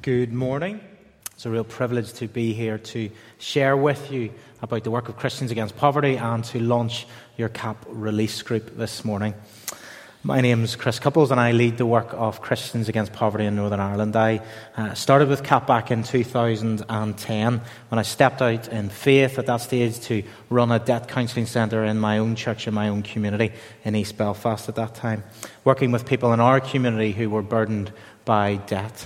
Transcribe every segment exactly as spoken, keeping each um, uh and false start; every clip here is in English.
Good morning. It's a real privilege to be here to share with you about the work of Christians Against Poverty and to launch your C A P release group this morning. My name is Chris Couples and I lead the work of Christians Against Poverty in Northern Ireland. I uh, started with C A P back in two thousand ten when I stepped out in faith at that stage to run a debt counselling centre in my own church, in my own community in East Belfast at that time, working with people in our community who were burdened by debt.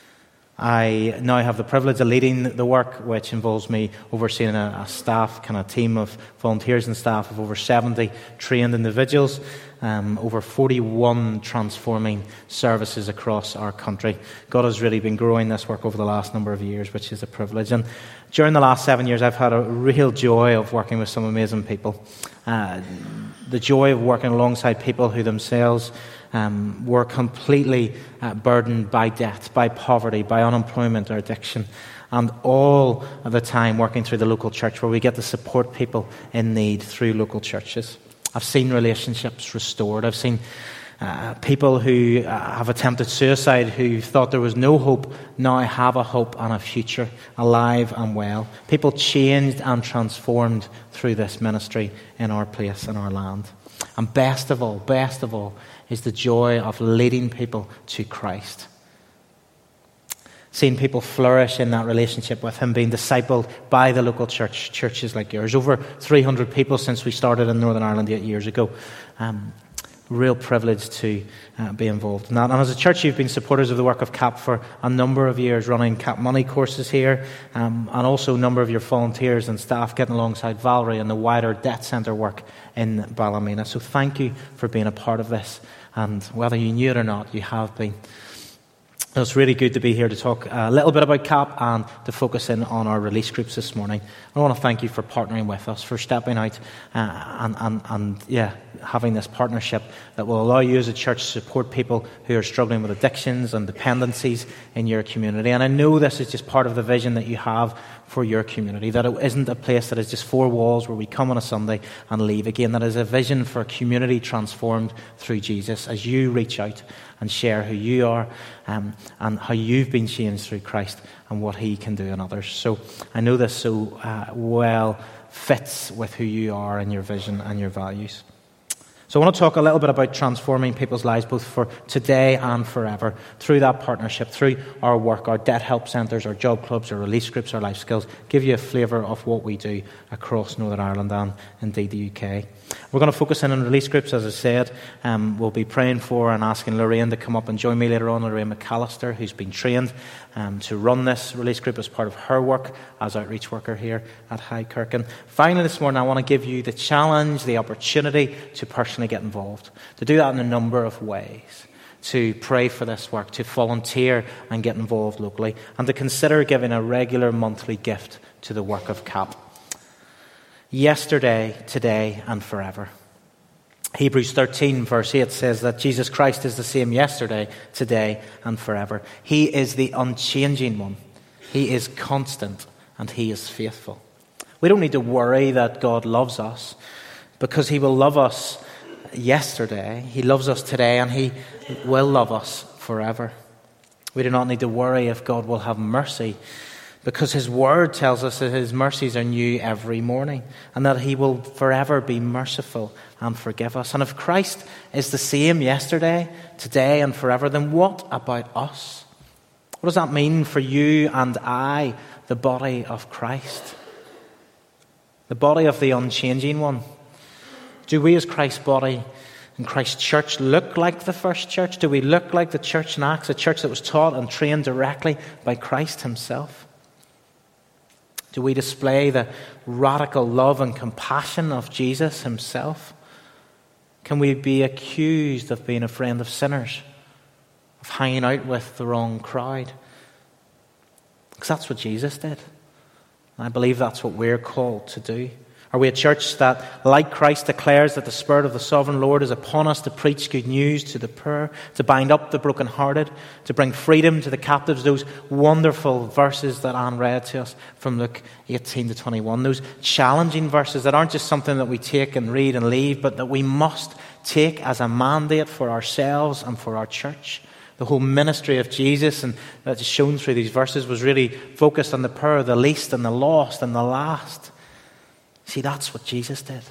I now have the privilege of leading the work, which involves me overseeing a, a staff, kind of team of volunteers and staff of over seventy trained individuals, um, over forty-one transforming services across our country. God has really been growing this work over the last number of years, which is a privilege. And during the last seven years, I've had a real joy of working with some amazing people. Uh, the joy of working alongside people who themselves Um, were completely uh, burdened by debt, by poverty, by unemployment or addiction, and all of the time working through the local church where we get to support people in need through local churches. I've seen relationships restored. I've seen uh, people who uh, have attempted suicide who thought there was no hope now have a hope and a future, alive and well. People changed and transformed through this ministry in our place, in our land. And best of all, best of all, is the joy of leading people to Christ. Seeing people flourish in that relationship with Him, being discipled by the local church, churches like yours. Over three hundred people since we started in Northern Ireland eight years ago. Um, real privilege to uh, be involved in that. And as a church, you've been supporters of the work of C A P for a number of years, running C A P Money courses here, um, and also a number of your volunteers and staff getting alongside Valerie and the wider debt centre work in Ballymena. So thank you for being a part of this. And whether you knew it or not, you have been. It's really good to be here to talk a little bit about C A P and to focus in on our release groups this morning. I want to thank you for partnering with us, for stepping out uh, and, and, and yeah, having this partnership that will allow you as a church to support people who are struggling with addictions and dependencies in your community. And I know this is just part of the vision that you have for your community, that it isn't a place that is just four walls where we come on a Sunday and leave again. That is a vision for a community transformed through Jesus as you reach out and share who you are um, and how you've been changed through Christ and what He can do in others. So I know this so uh, well fits with who you are and your vision and your values. So I want to talk a little bit about transforming people's lives both for today and forever through that partnership, through our work, our debt help centres, our job clubs, our release groups, our life skills, give you a flavour of what we do across Northern Ireland and indeed the U K. We're going to focus in on release groups, as I said. Um, we'll be praying for and asking Lorraine to come up and join me later on, Lorraine McAllister, who's been trained um, to run this release group as part of her work as outreach worker here at High Kirk. And finally this morning, I want to give you the challenge, the opportunity to personally get involved, to do that in a number of ways, to pray for this work, to volunteer and get involved locally, and to consider giving a regular monthly gift to the work of C A P. Yesterday, today, and forever. Hebrews thirteen verse eight says that Jesus Christ is the same yesterday, today, and forever. He is the unchanging one. He is constant, and He is faithful. We don't need to worry that God loves us, because He will love us yesterday, He loves us today, and He will love us forever. We do not need to worry if God will have mercy, because His word tells us that His mercies are new every morning and that He will forever be merciful and forgive us. And if Christ is the same yesterday, today and forever, then what about us? What does that mean for you and I, the body of Christ? The body of the unchanging one. Do we as Christ's body and Christ's church look like the first church? Do we look like the church in Acts, a church that was taught and trained directly by Christ Himself? Do we display the radical love and compassion of Jesus Himself? Can we be accused of being a friend of sinners, of hanging out with the wrong crowd? Because that's what Jesus did. And I believe that's what we're called to do. Are we a church that, like Christ, declares that the Spirit of the Sovereign Lord is upon us to preach good news to the poor, to bind up the brokenhearted, to bring freedom to the captives? Those wonderful verses that Anne read to us from Luke eighteen to twenty-one. Those challenging verses that aren't just something that we take and read and leave, but that we must take as a mandate for ourselves and for our church The whole ministry of Jesus, and that's shown through these verses, was really focused on the poor, the least, and the lost, and the last. See, that's what Jesus did.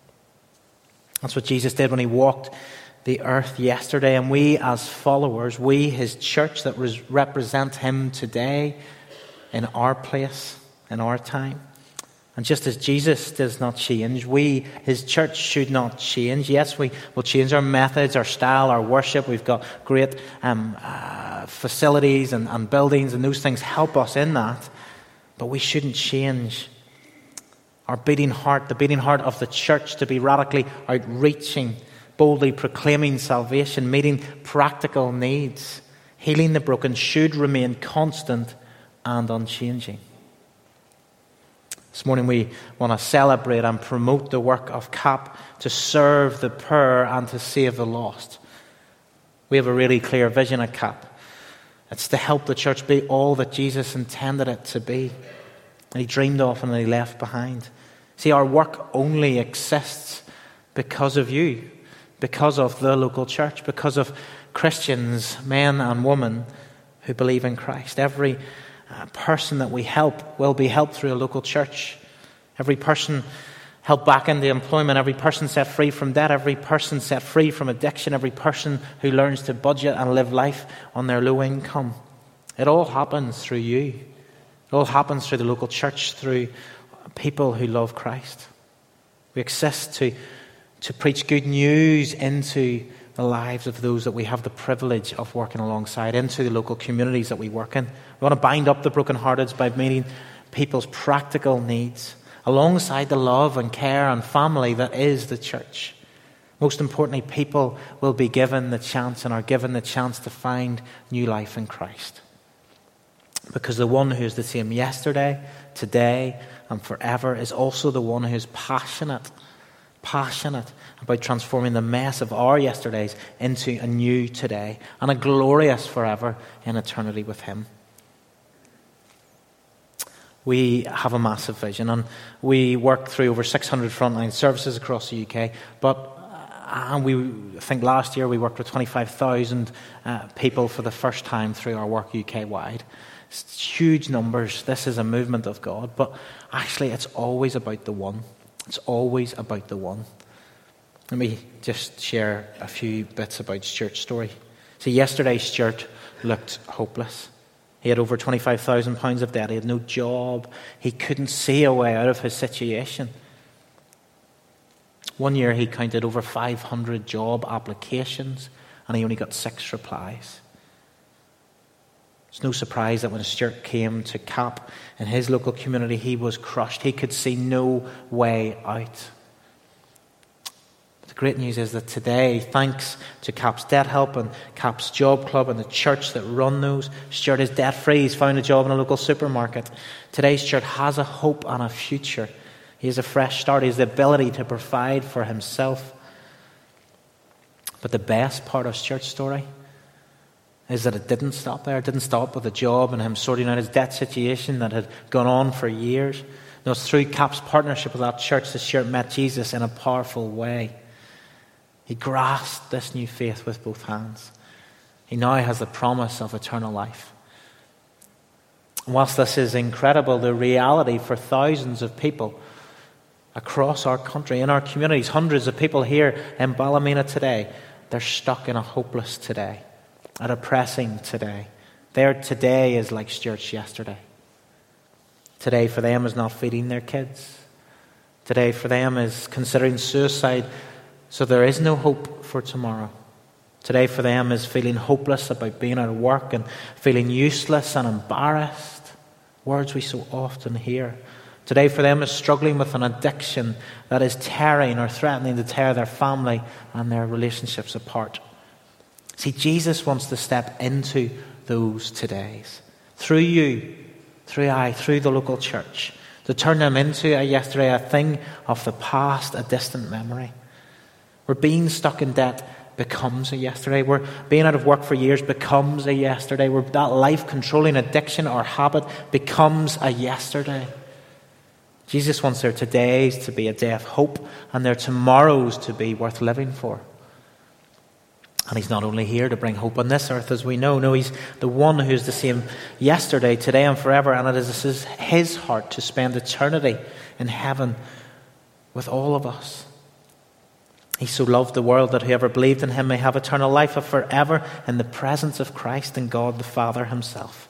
That's what Jesus did when he walked the earth yesterday. And we as followers, we, his church that represent him today in our place, in our time. And just as Jesus does not change, we, his church, should not change. Yes, we will change our methods, our style, our worship. We've got great um, uh, facilities and, and buildings, and those things help us in that. But we shouldn't change our beating heart, the beating heart of the church, to be radically outreaching, boldly proclaiming salvation, meeting practical needs, healing the broken, should remain constant and unchanging. This morning we want to celebrate and promote the work of C A P to serve the poor and to save the lost. We have a really clear vision at C A P. It's to help the church be all that Jesus intended it to be, and he dreamed of and he left behind. See, our work only exists because of you, because of the local church, because of Christians, men and women who believe in Christ. Every uh, person that we help will be helped through a local church. Every person helped back into employment, every person set free from debt, every person set free from addiction, every person who learns to budget and live life on their low income. It all happens through you. It all happens through the local church, through people who love Christ. We exist to, to preach good news into the lives of those that we have the privilege of working alongside, into the local communities that we work in. We want to bind up the brokenhearted by meeting people's practical needs, alongside the love and care and family that is the church. Most importantly, people will be given the chance and are given the chance to find new life in Christ. Because the one who is the same yesterday, today, and forever is also the one who is passionate, passionate about transforming the mess of our yesterdays into a new today and a glorious forever in eternity with him. We have a massive vision, and we work through over six hundred frontline services across the U K, but and we I think last year we worked with twenty-five thousand uh, people for the first time through our work U K-wide. It's huge numbers. This is a movement of God. But actually, it's always about the one. It's always about the one. Let me just share a few bits about Stuart's story. See, yesterday Stuart looked hopeless. He had over twenty-five thousand pounds of debt. He had no job. He couldn't see a way out of his situation. One year he counted over five hundred job applications, and he only got six replies. It's no surprise that when Stuart came to C A P in his local community, he was crushed. He could see no way out. But the great news is that today, thanks to C A P's Debt Help and C A P's Job Club and the church that run those, Stuart is debt-free. He's found a job in a local supermarket. Today, Stuart has a hope and a future. He has a fresh start. He has the ability to provide for himself. But the best part of Stuart's story is that it didn't stop there. It didn't stop with a job and him sorting out his debt situation that had gone on for years. No, it's through C A P's partnership with that church that Stuart met Jesus in a powerful way. He grasped this new faith with both hands. He now has the promise of eternal life. And whilst this is incredible, the reality for thousands of people across our country, in our communities, hundreds of people here in Ballymena today, they're stuck in a hopeless today, a depressing today. Their today is like Stuart's yesterday. Today for them is not feeding their kids. Today for them is considering suicide, so there is no hope for tomorrow. Today for them is feeling hopeless about being at work and feeling useless and embarrassed. Words we so often hear. Today for them is struggling with an addiction that is tearing or threatening to tear their family and their relationships apart. See, Jesus wants to step into those todays. Through you, through I, through the local church. To turn them into a yesterday, a thing of the past, a distant memory. Where being stuck in debt becomes a yesterday. Where being out of work for years becomes a yesterday. Where that life-controlling addiction or habit becomes a yesterday. Jesus wants their todays to be a day of hope and their tomorrows to be worth living for. And he's not only here to bring hope on this earth, as we know. No, he's the one who's the same yesterday, today, and forever. And it is his heart to spend eternity in heaven with all of us. He so loved the world that whoever believed in him may have eternal life of forever in the presence of Christ and God the Father himself.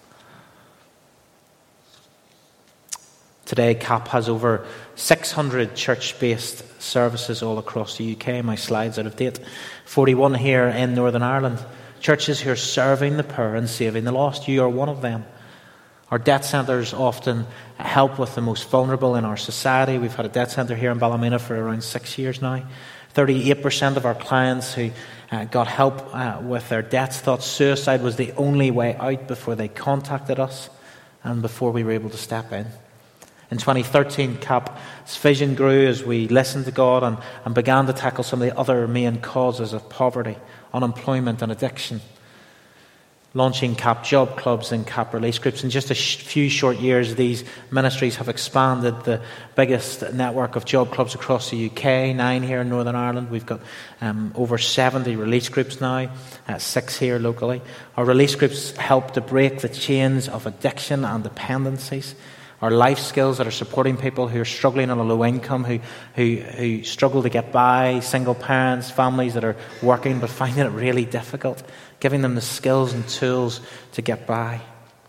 Today, C A P has over six hundred church-based services all across the U K. My slide's out of date. forty-one here in Northern Ireland. Churches who are serving the poor and saving the lost. You are one of them. Our debt centres often help with the most vulnerable in our society. We've had a debt centre here in Ballymena for around six years now. thirty-eight percent of our clients who uh, got help uh, with their debts thought suicide was the only way out before they contacted us and before we were able to step in. In twenty thirteen, C A P's vision grew as we listened to God and, and began to tackle some of the other main causes of poverty, unemployment and addiction. Launching C A P job clubs and C A P release groups. In just a sh- few short years, these ministries have expanded the biggest network of job clubs across the U K, nine here in Northern Ireland. We've got um, over seventy release groups now, uh, six here locally. Our release groups help to break the chains of addiction and dependencies. Our life skills that are supporting people who are struggling on a low income, who, who, who struggle to get by, single parents, families that are working but finding it really difficult, giving them the skills and tools to get by.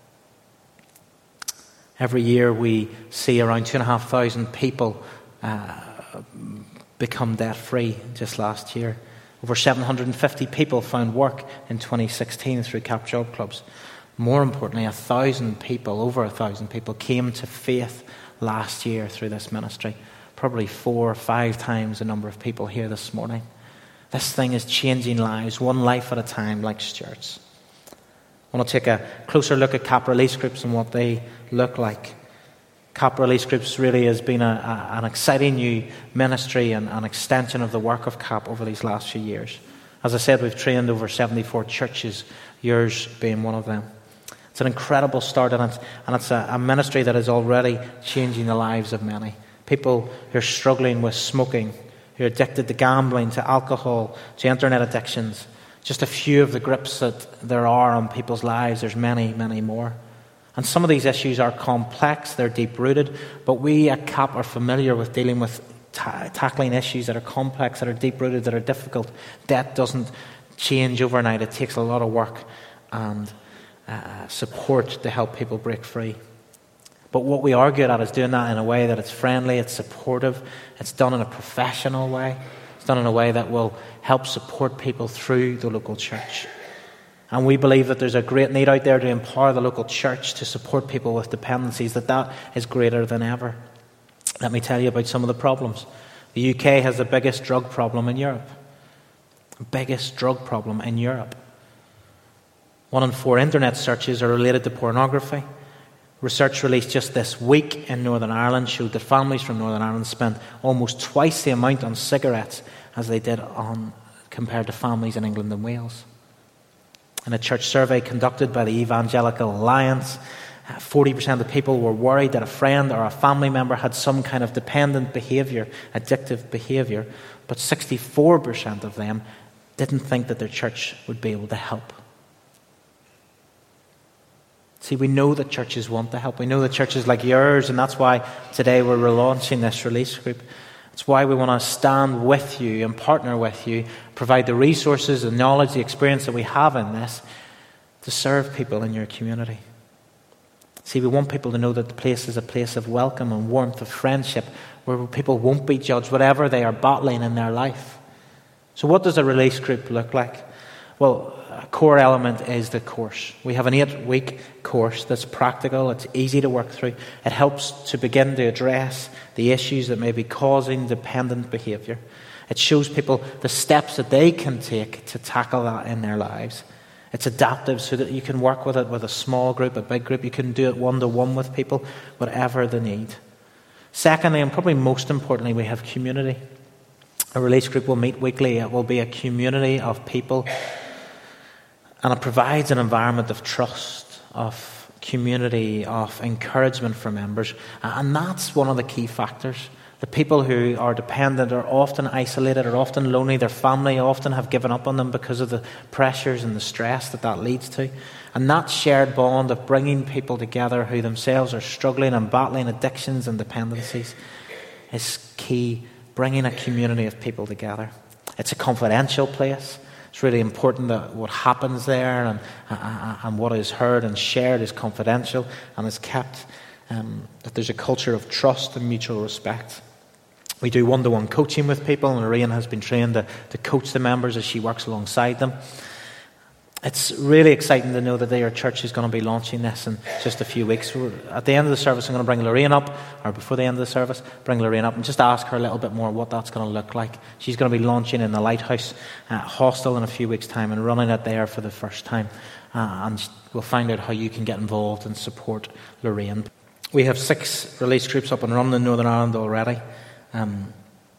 Every year we see around two and a half thousand people uh, become debt-free. Just last year, over seven hundred fifty people found work in twenty sixteen through C A P job clubs. More importantly, a thousand people, over a thousand people, came to faith last year through this ministry. Probably four or five times the number of people here this morning. This thing is changing lives, one life at a time, like Stuart's. I want to take a closer look at C A P release groups and what they look like. C A P release groups really has been a, a, an exciting new ministry and an extension of the work of C A P over these last few years. As I said, we've trained over seventy-four churches, yours being one of them. It's an incredible start, and it's, and it's a, a ministry that is already changing the lives of many. People who are struggling with smoking, who are addicted to gambling, to alcohol, to internet addictions. Just a few of the grips that there are on people's lives. There's many, many more. And some of these issues are complex, they're deep-rooted, but we at C A P are familiar with dealing with ta- tackling issues that are complex, that are deep-rooted, that are difficult. Debt doesn't change overnight. It takes a lot of work and Uh, support to help people break free. But what we are good at is doing that in a way that it's friendly, it's supportive, it's done in a professional way, it's done in a way that will help support people through the local church. And we believe that there's a great need out there to empower the local church to support people with dependencies, that that is greater than ever. Let me tell you about some of the problems. The U K has the biggest drug problem in Europe. Biggest drug problem in Europe. One in four internet searches are related to pornography. Research released just this week in Northern Ireland showed that families from Northern Ireland spent almost twice the amount on cigarettes as they did on compared to families in England and Wales. In a church survey conducted by the Evangelical Alliance, forty percent of people were worried that a friend or a family member had some kind of dependent behaviour, addictive behaviour, but sixty-four percent of them didn't think that their church would be able to help. See, we know that churches want to help. We know that churches like yours, and that's why today we're relaunching this release group. It's why we want to stand with you and partner with you, provide the resources, the knowledge, the experience that we have in this to serve people in your community. See, we want people to know that the place is a place of welcome and warmth, of friendship, where people won't be judged, whatever they are battling in their life. So what does a release group look like? Well, a core element is the course. We have an eight-week course that's practical, it's easy to work through. It helps to begin to address the issues that may be causing dependent behaviour. It shows people the steps that they can take to tackle that in their lives. It's adaptive so that you can work with it with a small group, a big group. You can do it one-to-one with people, whatever the need. Secondly, and probably most importantly, we have community. A release group will meet weekly. It will be a community of people. And it provides an environment of trust, of community, of encouragement for members. And that's one of the key factors. The people who are dependent are often isolated, are often lonely. Their family often have given up on them because of the pressures and the stress that that leads to. And that shared bond of bringing people together who themselves are struggling and battling addictions and dependencies is key, bringing a community of people together. It's a confidential place. It's really important that what happens there and, uh, and what is heard and shared is confidential and is kept, um, that there's a culture of trust and mutual respect. We do one-to-one coaching with people, and Lorraine has been trained to, to coach the members as she works alongside them. It's really exciting to know that their church is going to be launching this in just a few weeks. At the end of the service, I'm going to bring Lorraine up, or before the end of the service, bring Lorraine up and just ask her a little bit more what that's going to look like. She's going to be launching in the Lighthouse uh, Hostel in a few weeks' time and running it there for the first time. Uh, and we'll find out how you can get involved and support Lorraine. We have six release groups up and running in Northern Ireland already. Um,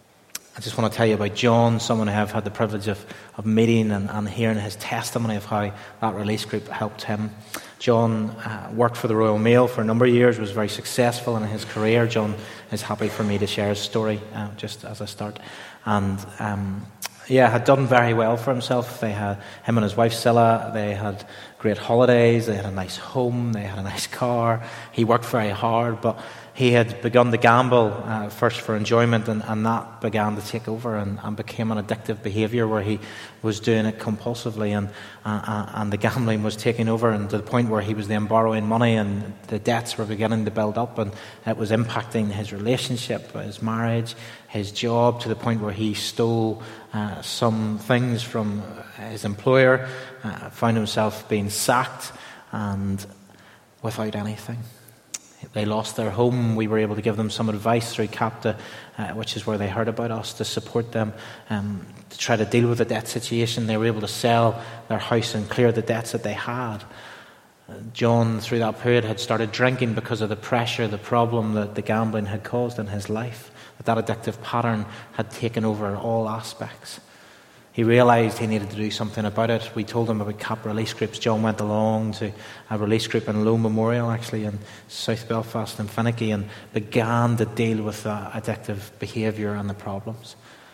I just want to tell you about John, someone who I've had the privilege of, of meeting and, and hearing his testimony of how that release group helped him. John uh, worked for the Royal Mail for a number of years, was very successful in his career. John is happy for me to share his story uh, just as a start. And um, yeah, had done very well for himself. They had, him and his wife Scylla, they had great holidays, they had a nice home, they had a nice car. He worked very hard, but he had begun to gamble uh, first for enjoyment, and, and that began to take over and, and became an addictive behaviour where he was doing it compulsively, and uh, and the gambling was taking over, and to the point where he was then borrowing money, and the debts were beginning to build up, and it was impacting his relationship, his marriage, his job, to the point where he stole uh, some things from his employer, uh, found himself being sacked, and without anything. They lost their home. We were able to give them some advice through CAPTA, uh, which is where they heard about us, to support them um, to try to deal with the debt situation. They were able to sell their house and clear the debts that they had. Uh, John, through that period, had started drinking because of the pressure, the problem that the gambling had caused in his life. That that addictive pattern had taken over all aspects. He realised he needed to do something about it. We told him about C A P release groups. John went along to a release group in Low Memorial, actually, in South Belfast and Finicky, and began to deal with that addictive behaviour and the problems.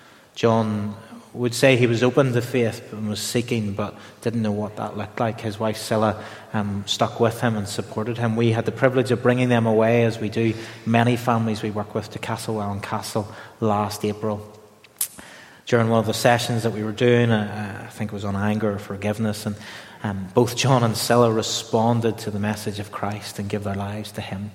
John would say he was open to faith and was seeking, but didn't know what that looked like. His wife Scylla um, stuck with him and supported him. We had the privilege of bringing them away, as we do many families we work with, to Castlewellan Castle last April. During one of the sessions that we were doing, uh, I think it was on anger or forgiveness, and um, both John and Scylla responded to the message of Christ and gave their lives to him.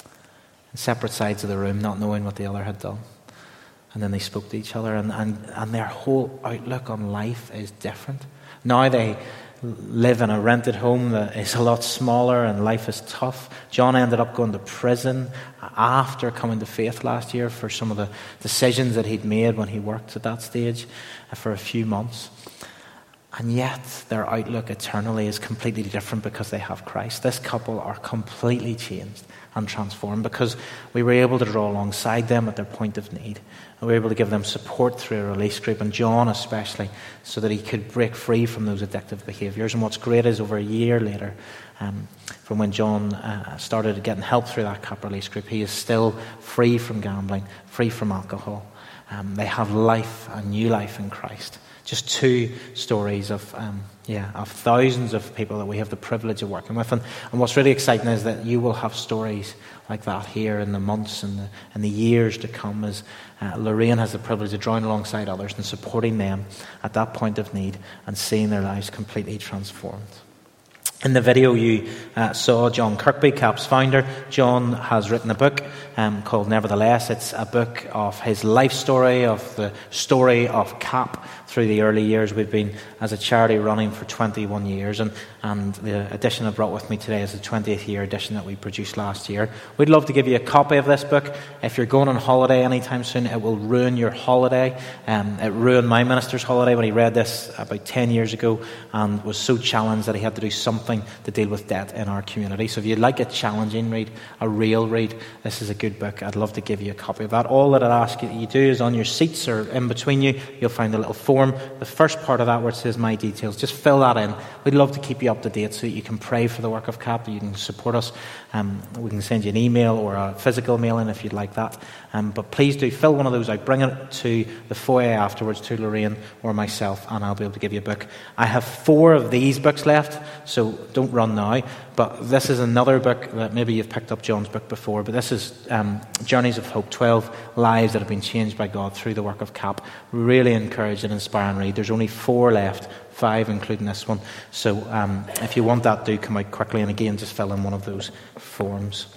In separate sides of the room, not knowing what the other had done. And then they spoke to each other, and, and, and their whole outlook on life is different. Now they live in a rented home that is a lot smaller, and life is tough. John ended up going to prison after coming to faith last year for some of the decisions that he'd made when he worked at that stage for a few months. And yet their outlook eternally is completely different because they have Christ. This couple are completely changed and transformed because we were able to draw alongside them at their point of need. And we were able to give them support through a release group, and John especially, so that he could break free from those addictive behaviours. And what's great is over a year later, um, from when John uh, started getting help through that C A P release group, he is still free from gambling, free from alcohol. Um, they have life, a new life in Christ. Just two stories of um, yeah of thousands of people that we have the privilege of working with. And, and what's really exciting is that you will have stories like that here in the months and the, and the years to come, as uh, Lorraine has the privilege of drawing alongside others and supporting them at that point of need and seeing their lives completely transformed. In the video you uh, saw John Kirkby, C A P's founder. John has written a book um, called Nevertheless. It's a book of his life story, of the story of C A P through the early years. We've been, as a charity, running for twenty-one years, and, and the edition I brought with me today is the twentieth year edition that we produced last year. We'd love to give you a copy of this book. If you're going on holiday anytime soon, it will ruin your holiday. Um, it ruined my minister's holiday when he read this about ten years ago and was so challenged that he had to do something to deal with debt in our community. So if you'd like a challenging read, a real read, this is a good book. I'd love to give you a copy of that. All that I'd ask you that you do is on your seats or in between you, you'll find a little form form, the first part of that where it says my details, just fill that in. We'd love to keep you up to date so that you can pray for the work of C A P, you can support us. Um, we can send you an email or a physical mailing if you'd like that. Um, but please do fill one of those out. Bring it to the foyer afterwards to Lorraine or myself, and I'll be able to give you a book. I have four of these books left, so don't run now. But this is another book that maybe you've picked up John's book before, but this is um, Journeys of Hope, twelve lives that have been changed by God through the work of C A P. Really encourage and inspire and read. There's only four left, five including this one. So um, if you want that, do come out quickly, and again, just fill in one of those forms.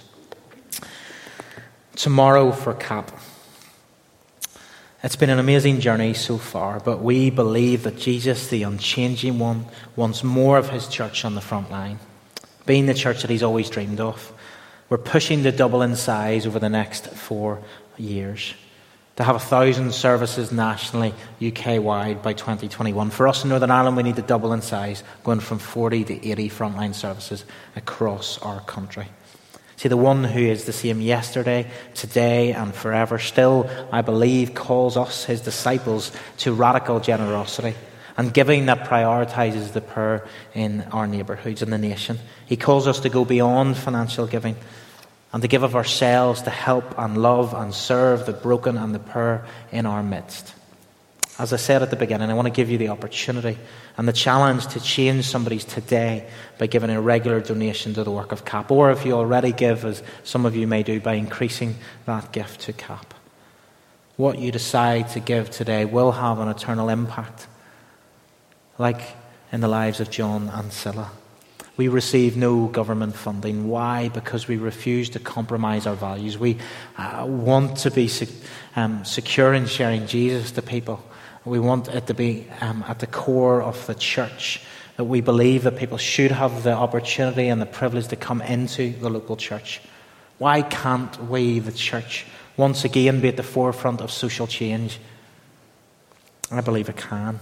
Tomorrow for C A P. It's been an amazing journey so far, but we believe that Jesus, the unchanging one, wants more of his church on the front line, being the church that he's always dreamed of. We're pushing to double in size over the next four years, to have a thousand services nationally, U K-wide by twenty twenty-one. For us in Northern Ireland, we need to double in size, going from forty to eighty frontline services across our country. See, the one who is the same yesterday, today and forever still, I believe, calls us, his disciples, to radical generosity and giving that prioritises the poor in our neighbourhoods and the nation. He calls us to go beyond financial giving and to give of ourselves to help and love and serve the broken and the poor in our midst. As I said at the beginning, I want to give you the opportunity and the challenge to change somebody's today by giving a regular donation to the work of C A P. Or if you already give, as some of you may do, by increasing that gift to C A P. What you decide to give today will have an eternal impact, like in the lives of John and Scylla. We receive no government funding. Why? Because we refuse to compromise our values. We uh, want to be sec- um, secure in sharing Jesus to people. We want it to be um, at the core of the church, that we believe that people should have the opportunity and the privilege to come into the local church. Why can't we, the church, once again be at the forefront of social change? I believe it can.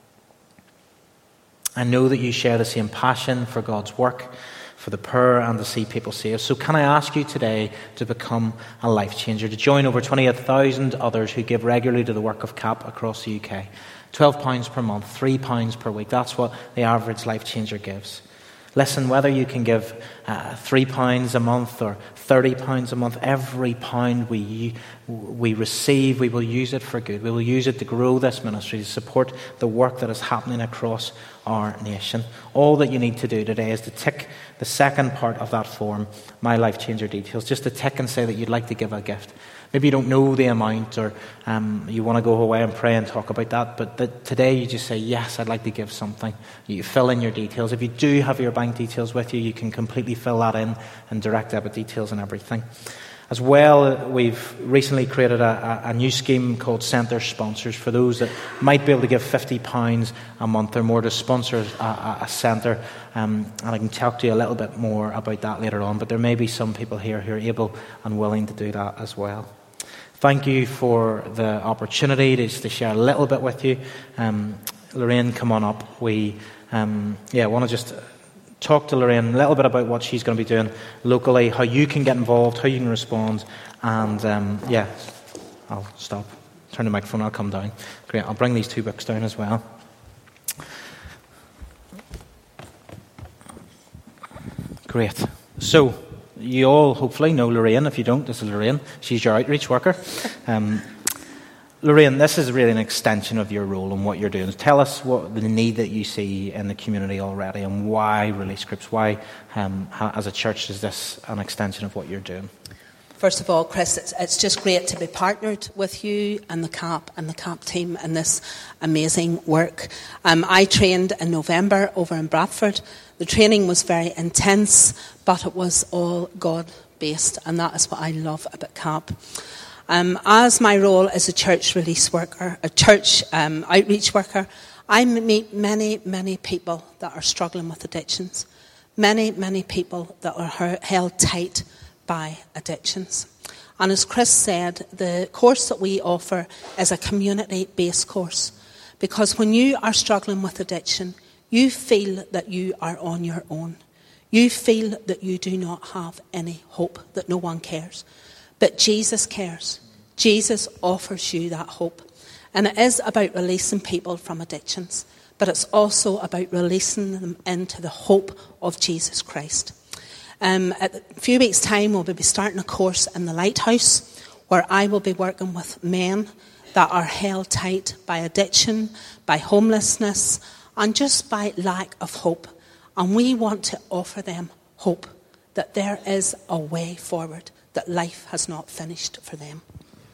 I know that you share the same passion for God's work, for the poor, and to see people saved. So can I ask you today to become a life changer, to join over twenty-eight thousand others who give regularly to the work of C A P across the U K. twelve pounds per month, three pounds per week. That's what the average life changer gives. Listen, whether you can give uh, three pounds a month or thirty pounds a month, every pound we we receive, we will use it for good. We will use it to grow this ministry, to support the work that is happening across our nation. All that you need to do today is to tick the second part of that form, My Life Changer Details, just to tick and say that you'd like to give a gift. Maybe you don't know the amount, or um, you want to go away and pray and talk about that, but that today you just say, yes, I'd like to give something. You fill in your details. If you do have your bank details with you, you can completely fill that in, and direct debit details and everything. As well, we've recently created a, a, a new scheme called Centre Sponsors for those that might be able to give fifty pounds a month or more to sponsor a, a, a centre. Um, and I can talk to you a little bit more about that later on, but there may be some people here who are able and willing to do that as well. Thank you for the opportunity to, to share a little bit with you. Um, Lorraine, come on up. We um, yeah, want to just talk to Lorraine a little bit about what she's going to be doing locally, how you can get involved, how you can respond, and um, yeah, I'll stop. Turn the microphone, I'll come down. Great, I'll bring these two books down as well. Great. So, you all hopefully know Lorraine. If you don't, this is Lorraine. She's your outreach worker. Um, Lorraine, this is really an extension of your role and what you're doing. Tell us what the need that you see in the community already, and why Release Groups, why um, how, as a church is this an extension of what you're doing? First of all, Chris, it's, it's just great to be partnered with you and the C A P and the C A P team in this amazing work. Um, I trained in November over in Bradford. The training was very intense, but it was all God-based, and that is what I love about C A P. Um, as my role as a church release worker, a church um, outreach worker, I meet many, many people that are struggling with addictions. Many, many people that are held tight by addictions. And as Chris said, the course that we offer is a community-based course. Because when you are struggling with addiction, you feel that you are on your own. You feel that you do not have any hope, that no one cares. But Jesus cares. Jesus offers you that hope. And it is about releasing people from addictions, but it's also about releasing them into the hope of Jesus Christ. Um, at a few weeks' time, we'll be starting a course in the Lighthouse where I will be working with men that are held tight by addiction, by homelessness, and just by lack of hope. And we want to offer them hope, that there is a way forward, that life has not finished for them.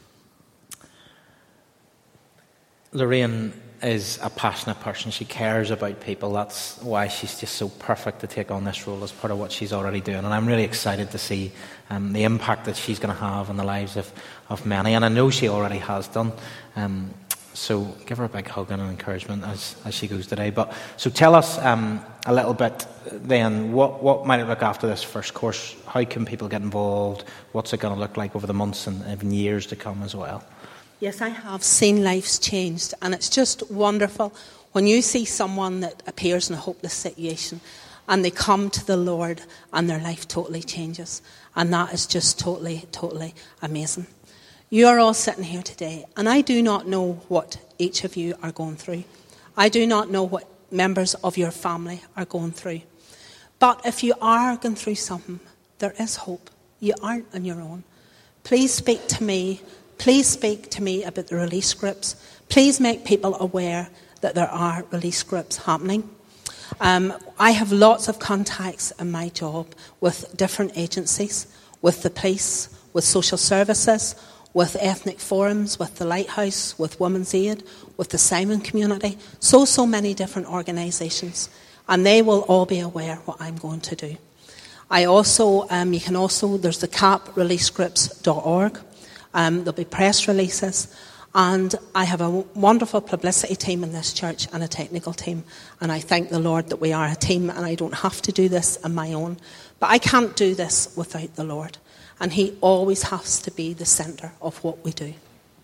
Lorraine is a passionate person. She cares about people. That's why she's just so perfect to take on this role as part of what she's already doing. And I'm really excited to see um, the impact that she's going to have in the lives of, of many. And I know she already has done. Um, so give her a big hug and an encouragement as, as she goes today. But so tell us um, a little bit then, what, what might it look after this first course? How can people get involved? What's it going to look like over the months and even years to come as well? Yes, I have seen lives changed, and it's just wonderful when you see someone that appears in a hopeless situation and they come to the Lord and their life totally changes. And that is just totally, totally amazing. You are all sitting here today, and I do not know what each of you are going through. I do not know what members of your family are going through. But if you are going through something, there is hope. You aren't on your own. Please speak to me. Please speak to me about the release groups. Please make people aware that there are release groups happening. Um, I have lots of contacts in my job with different agencies, with the police, with social services, with ethnic forums, with the Lighthouse, with Women's Aid, with the Simon community, so, so many different organisations. And they will all be aware what I'm going to do. I also, um, you can also, there's the cap release groups dot org. Um, there'll be press releases, and I have a wonderful publicity team in this church and a technical team, and I thank the Lord that we are a team and I don't have to do this on my own. But I can't do this without the Lord, and He always has to be the centre of what we do.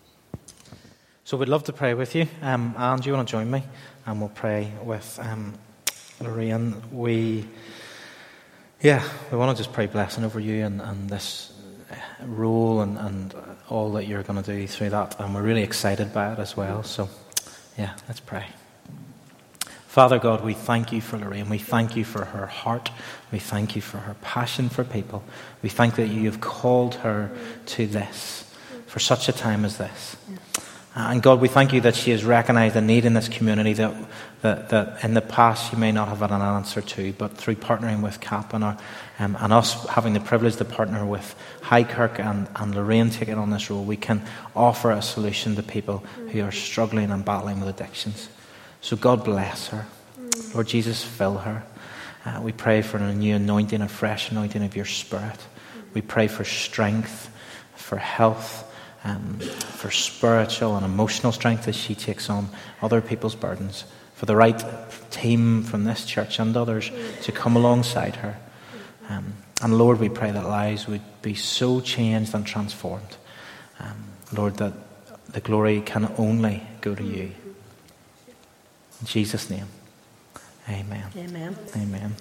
So we'd love to pray with you. Um, Anne, do you want to join me? And we'll pray with um, Lorraine. We, yeah, we want to just pray blessing over you and, and this role and, and all that you're going to do through that, and we're really excited by it as well. So yeah, let's pray. Father God, we thank you for Lorraine. We thank you for her heart. We thank you for her passion for people. We thank that you have called her to this for such a time as this. Uh, and God, we thank you that she has recognized a need in this community that, that that in the past she may not have had an answer to, but through partnering with C A P and, our, um, and us having the privilege to partner with Highkirk and, and Lorraine taking on this role, we can offer a solution to people who are struggling and battling with addictions. So God bless her. Lord Jesus, fill her. Uh, we pray for a new anointing, a fresh anointing of your Spirit. We pray for strength, for health, Um, for spiritual and emotional strength as she takes on other people's burdens, for the right team from this church and others to come alongside her. Um, and Lord, we pray that lives would be so changed and transformed. Um, Lord, that the glory can only go to you. In Jesus' name, amen. Amen. Amen.